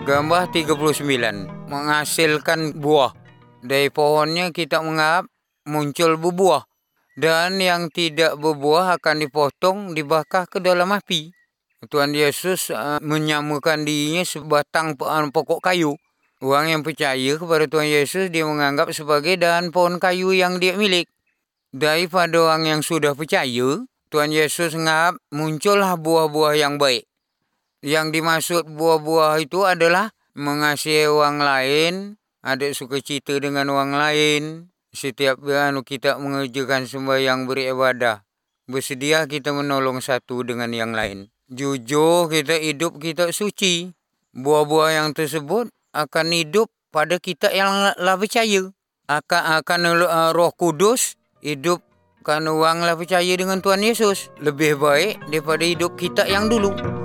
Gambar 39. Menghasilkan buah. Dari pohonnya kita menganggap muncul berbuah. Dan yang tidak berbuah akan dipotong, dibakar ke dalam api. Tuhan Yesus menyamakan dirinya sebatang pokok kayu. Orang yang percaya kepada Tuhan Yesus, dia menganggap sebagai dahan pohon kayu yang dia milik. Daripada orang yang sudah percaya, Tuhan Yesus menganggap muncullah buah-buah yang baik. Yang dimaksud buah-buah itu adalah mengasihi orang lain, ada sukacita dengan orang lain. Setiap kita mengerjakan sembahyang beribadah, bersedia kita menolong satu dengan yang lain. Jujur kita hidup kita suci. Buah-buah yang tersebut akan hidup pada kita yang lah percaya. Akan Roh Kudus hidup karena orang lah percaya dengan Tuhan Yesus. Lebih baik daripada hidup kita yang dulu.